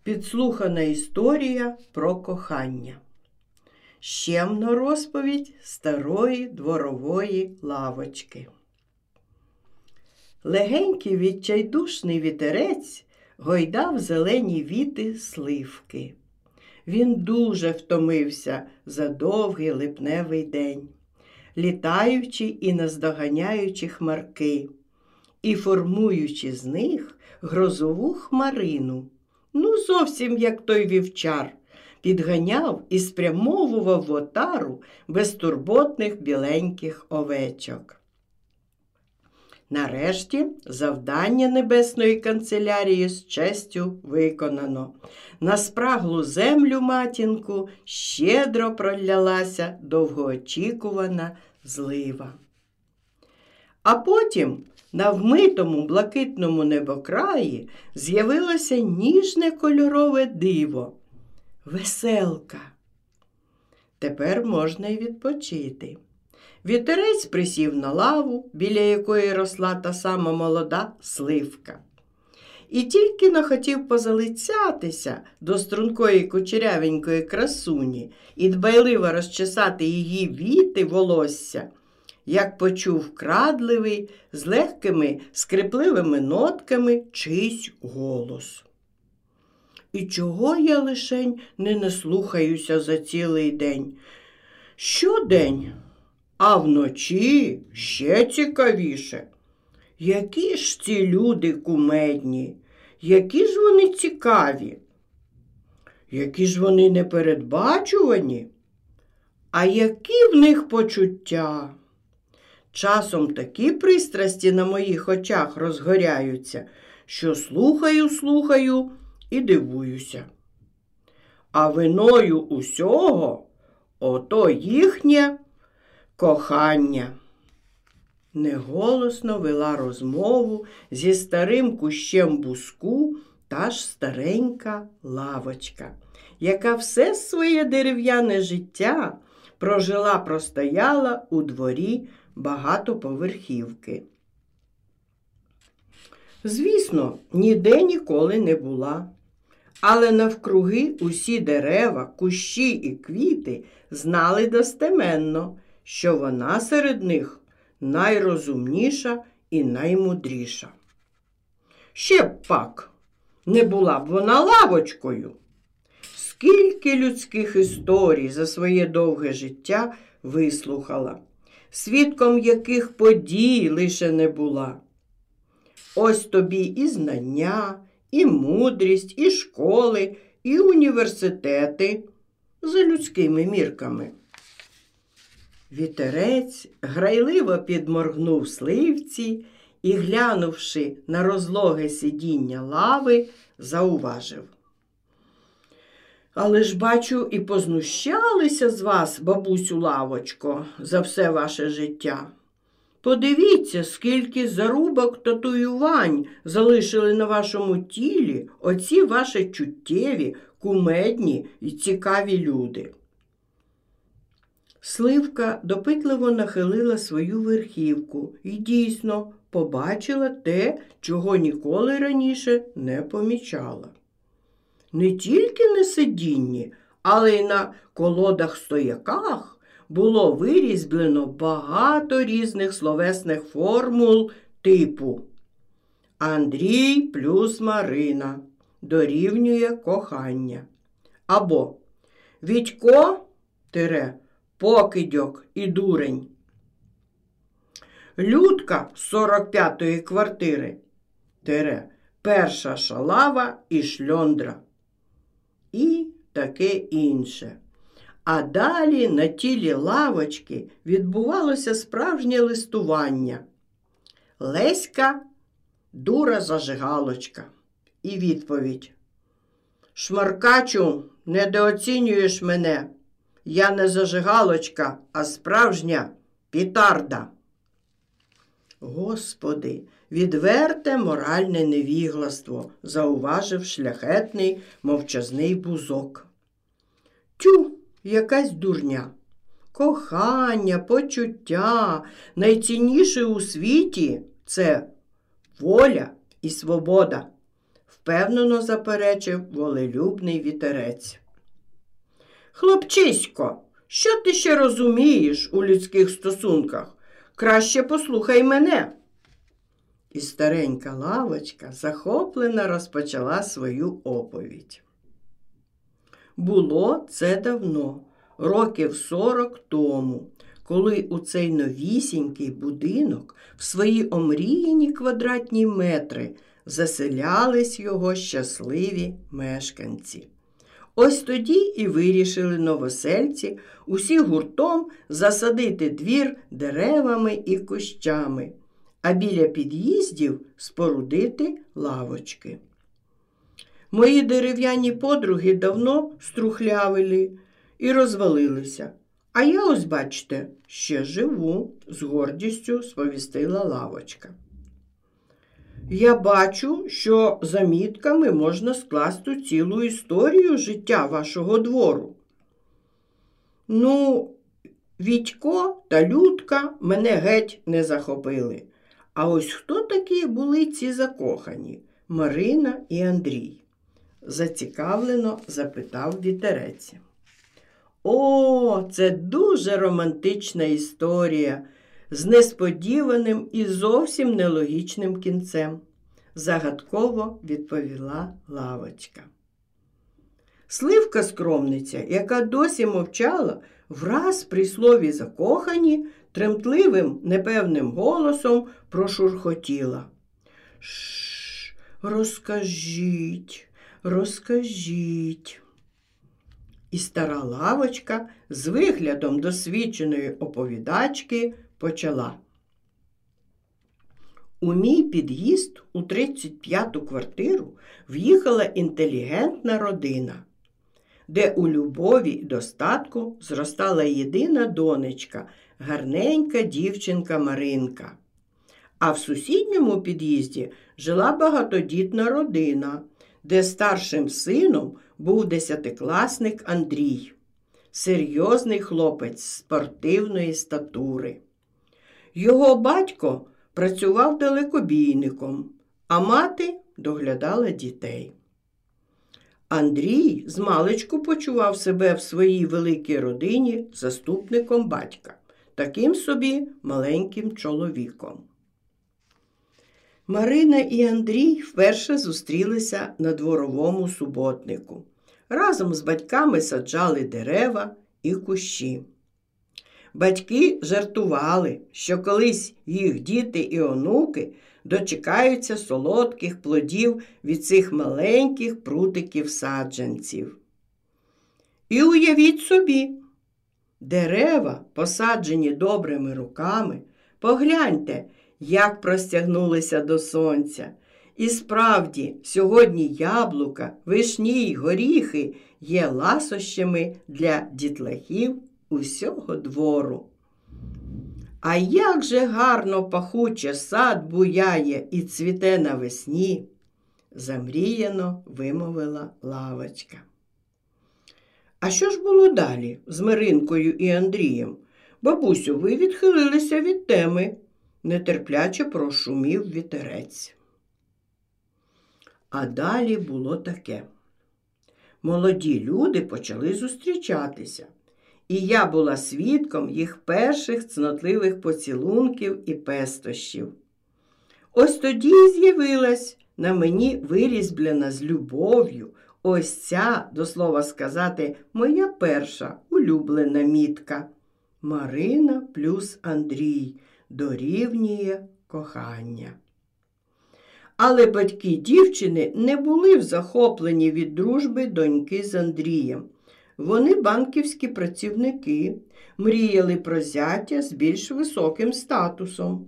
Підслухана історія про кохання. Щемна розповідь старої дворової лавочки. Легенький відчайдушний вітерець гойдав зелені віти сливки. Він дуже втомився за довгий липневий день, літаючи і наздоганяючи хмарки, і формуючи з них грозову хмарину. Зовсім як той вівчар, підганяв і спрямовував в отару безтурботних біленьких овечок. Нарешті завдання Небесної канцелярії з честю виконано. На спраглу землю матінку щедро пролялася довгоочікувана злива. А потім на вмитому блакитному небокраї з'явилося ніжне кольорове диво – веселка. Тепер можна й відпочити. Вітерець присів на лаву, біля якої росла та сама молода сливка. І тільки нахотів позалицятися до стрункої кучерявенької красуні і дбайливо розчесати її віти волосся, як почув вкрадливий, з легкими скрипливими нотками чийсь голос. І чого я лишень не наслухаюся за цілий день? Щодень, а вночі ще цікавіше. Які ж ці люди кумедні, які ж вони цікаві, які ж вони непередбачувані, а які в них почуття. Часом такі пристрасті на моїх очах розгоряються, що слухаю і дивуюся. А виною усього ото їхнє кохання. Неголосно вела розмову зі старим кущем буску та ж старенька лавочка, яка все своє дерев'яне життя простояла у дворі багатоповерхівки. Звісно, ніде ніколи не була, але навкруги усі дерева, кущі і квіти знали достеменно, що вона серед них найрозумніша і наймудріша. Ще б пак, не була б вона лавочкою. Скільки людських історій за своє довге життя вислухала, свідком яких подій лише не була. Ось тобі і знання, і мудрість, і школи, і університети за людськими мірками. Вітерець грайливо підморгнув сливці і, глянувши на розлоге сидіння лави, зауважив. Але ж, бачу, і познущалися з вас, бабусю лавочко, за все ваше життя. Подивіться, скільки зарубок татуювань залишили на вашому тілі оці ваші чуттєві, кумедні і цікаві люди. Сливка допитливо нахилила свою верхівку і дійсно побачила те, чого ніколи раніше не помічала. Не тільки на сидінні, але й на колодах-стояках було вирізблено багато різних словесних формул типу «Андрій плюс Марина дорівнює кохання» або «Вітько – покидьок і дурень», «Людка з 45-ї квартири – перша шалава і шльондра» і таке інше. А далі на тілі лавочки відбувалося справжнє листування. Леська – дура-зажигалочка. І відповідь. Шмаркачу, недооцінюєш мене. Я не зажигалочка, а справжня пітарда. Господи, відверте моральне невігластво, зауважив шляхетний мовчазний бузок. Тю, якась дурня. Кохання, почуття, найцінніше у світі – це воля і свобода. В впевнено заперечив волелюбний вітерець. Хлопчисько, що ти ще розумієш у людських стосунках? Краще послухай мене. І старенька лавочка захоплено розпочала свою оповідь. Було це давно, років 40 тому, коли у цей новісінький будинок в свої омріяні квадратні метри заселялись його щасливі мешканці. Ось тоді і вирішили новосельці усі гуртом засадити двір деревами і кущами, а біля під'їздів спорудити лавочки. Мої дерев'яні подруги давно струхлявили і розвалилися, а я ось, бачте, ще живу, з гордістю сповістила лавочка. Я бачу, що за мітками можна скласти цілу історію життя вашого двору. Ну, Вітько та Людка мене геть не захопили. А ось хто такі були ці закохані? Марина і Андрій? Зацікавлено запитав вітерець. О, це дуже романтична історія з несподіваним і зовсім нелогічним кінцем, загадково відповіла лавочка. Сливка-скромниця, яка досі мовчала, враз при слові «закохані» тремтливим, непевним голосом прошурхотіла. «Шш, розкажіть». І стара лавочка з виглядом досвідченої оповідачки почала. У мій під'їзд у 35-ту квартиру в'їхала інтелігентна родина, де у любові й достатку зростала єдина донечка, гарненька дівчинка Маринка. А в сусідньому під'їзді жила багатодітна родина, де старшим сином був 10-класник Андрій, серйозний хлопець спортивної статури. Його батько працював далекобійником, а мати доглядала дітей. Андрій змалечку почував себе в своїй великій родині заступником батька, таким собі маленьким чоловіком. Марина і Андрій вперше зустрілися на дворовому суботнику. Разом з батьками саджали дерева і кущі. Батьки жартували, що колись їх діти і онуки дочекаються солодких плодів від цих маленьких прутиків-саджанців. І уявіть собі, дерева, посаджені добрими руками, погляньте, як простягнулися до сонця. І справді, сьогодні яблука, вишні й горіхи є ласощами для дітлахів усього двору. А як же гарно пахуче сад буяє і цвіте навесні, замріяно вимовила лавочка. А що ж було далі з Маринкою і Андрієм? Бабусю, ви відхилилися від теми, нетерпляче прошумів вітерець. А далі було таке. Молоді люди почали зустрічатися, і я була свідком їх перших цнотливих поцілунків і пестощів. Ось тоді і з'явилась на мені вирізблена з любов'ю ось ця, до слова сказати, моя перша улюблена мітка. Марина плюс Андрій дорівнює кохання. Але батьки дівчини не були захоплені від дружби доньки з Андрієм. Вони банківські працівники, мріяли про зятя з більш високим статусом.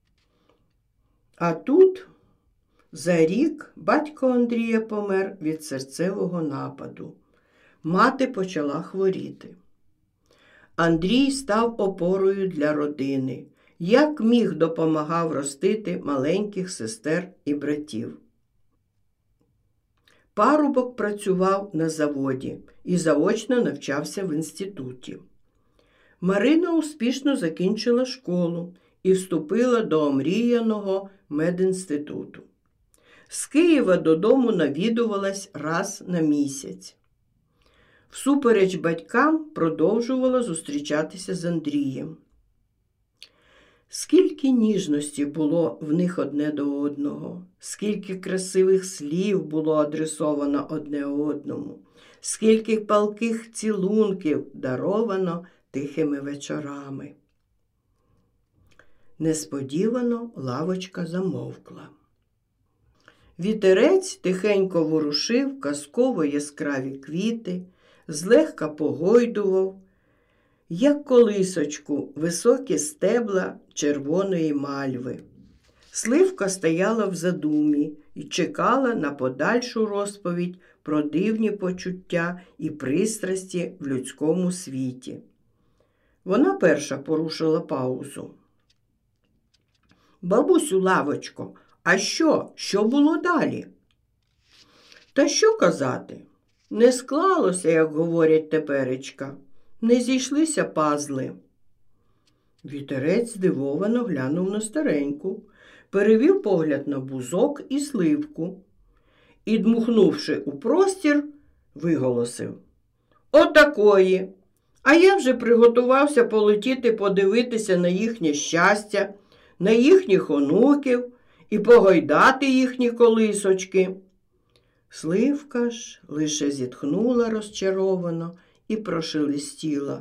А тут за рік батько Андрія помер від серцевого нападу. Мати почала хворіти. Андрій став опорою для родини. Як міг, допомагав ростити маленьких сестер і братів. Парубок працював на заводі і заочно навчався в інституті. Марина успішно закінчила школу і вступила до омріяного медінституту. З Києва додому навідувалась раз на місяць. Всупереч батькам продовжувала зустрічатися з Андрієм. Скільки ніжності було в них одне до одного, скільки красивих слів було адресовано одне одному, скільки палких цілунків даровано тихими вечорами. Несподівано лавочка замовкла. Вітерець тихенько ворушив казково яскраві квіти, злегка погойдував, як колисочку, високі стебла червоної мальви. Сливка стояла в задумі і чекала на подальшу розповідь про дивні почуття і пристрасті в людському світі. Вона перша порушила паузу. «Бабусю Лавочко, а що? Що було далі?» «Та що казати? Не склалося, як говорять теперечка. Не зійшлися пазли». Вітерець здивовано глянув на стареньку, перевів погляд на бузок і сливку і, дмухнувши у простір, виголосив: «Отакої! А я вже приготувався полетіти подивитися на їхнє щастя, на їхніх онуків і погойдати їхні колисочки». Сливка ж лише зітхнула розчаровано і прошелестіла: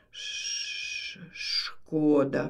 «Шкода».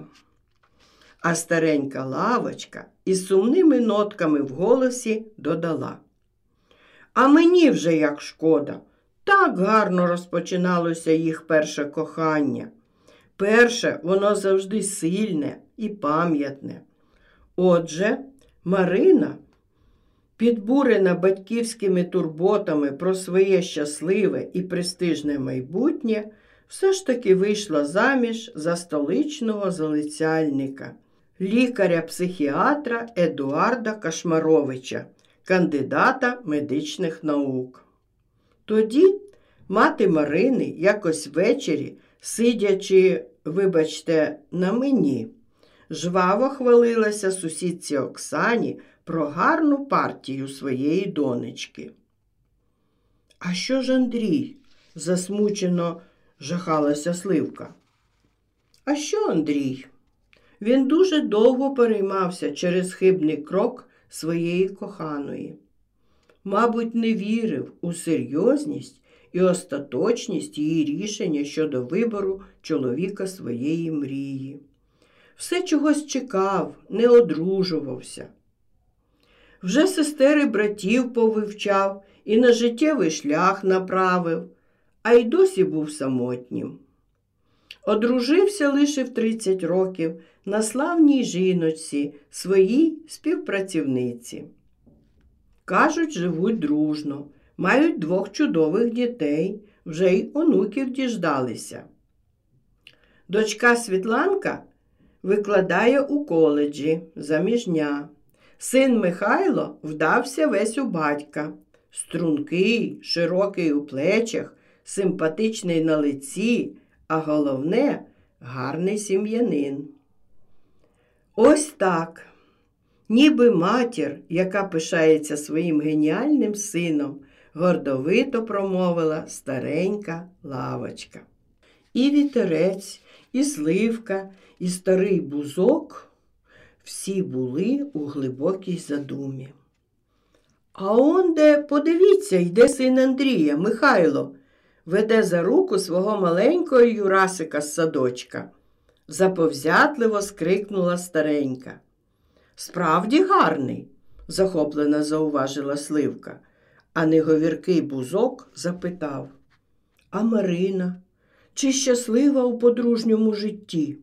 А старенька Лавочка із сумними нотками в голосі додала: «А мені вже як шкода. Так гарно розпочиналося їх перше кохання. Перше, воно завжди сильне і пам'ятне. Отже, Марина, підбурена батьківськими турботами про своє щасливе і престижне майбутнє, все ж таки вийшла заміж за столичного залицяльника, лікаря-психіатра Едуарда Кашмаровича, кандидата медичних наук. Тоді мати Марини якось ввечері, сидячи, вибачте, на мені, жваво хвалилася сусідці Оксані про гарну партію своєї донечки. «А що ж Андрій?» – засмучено жахалася Сливка. «А що Андрій? Він дуже довго переймався через хибний крок своєї коханої. Мабуть, не вірив у серйозність і остаточність її рішення щодо вибору чоловіка своєї мрії. Все чогось чекав, не одружувався. Вже сестер і братів повивчав і на життєвий шлях направив, а й досі був самотнім. Одружився лише в 30 років на славній жіночці, своїй співпрацівниці. Кажуть, живуть дружно, мають 2 чудових дітей, вже й онуків діждалися. Дочка Світланка викладає у коледжі, заміжня. Син Михайло вдався весь у батька. Стрункий, широкий у плечах, симпатичний на лиці, а головне – гарний сім'янин. Ось так, ніби матір, яка пишається своїм геніальним сином, гордовито промовила старенька Лавочка. І вітерець, і сливка, і старий бузок – всі були у глибокій задумі. «А онде, подивіться, йде син Андрія, Михайло», веде за руку свого маленького Юрасика з садочка. Заповзятливо скрикнула старенька. «Справді гарний», – захоплено зауважила Сливка, а неговіркий бузок запитав: «А Марина? Чи щаслива у подружньому житті?»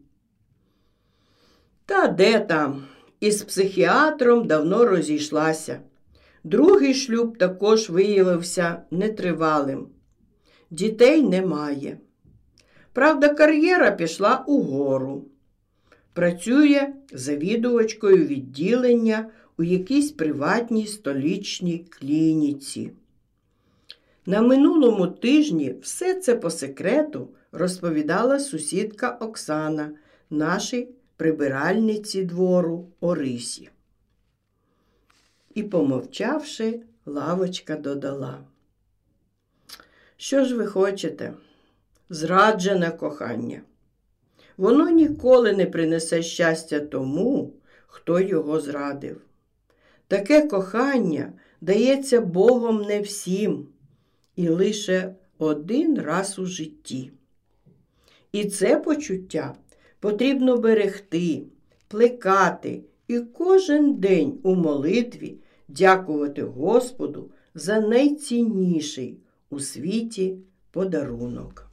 «Та де там? Із психіатром давно розійшлася. Другий шлюб також виявився нетривалим. Дітей немає. Правда, кар'єра пішла угору. Працює завідувачкою відділення у якійсь приватній столичній клініці. На минулому тижні все це по секрету розповідала сусідка Оксана, нашій прибиральниці двору Орисі. І, помовчавши, Лавочка додала: що ж ви хочете? Зраджене кохання. Воно ніколи не принесе щастя тому, хто його зрадив. Таке кохання дається Богом не всім і лише один раз у житті. І це почуття потрібно берегти, плекати і кожен день у молитві дякувати Господу за найцінніший у світі подарунок.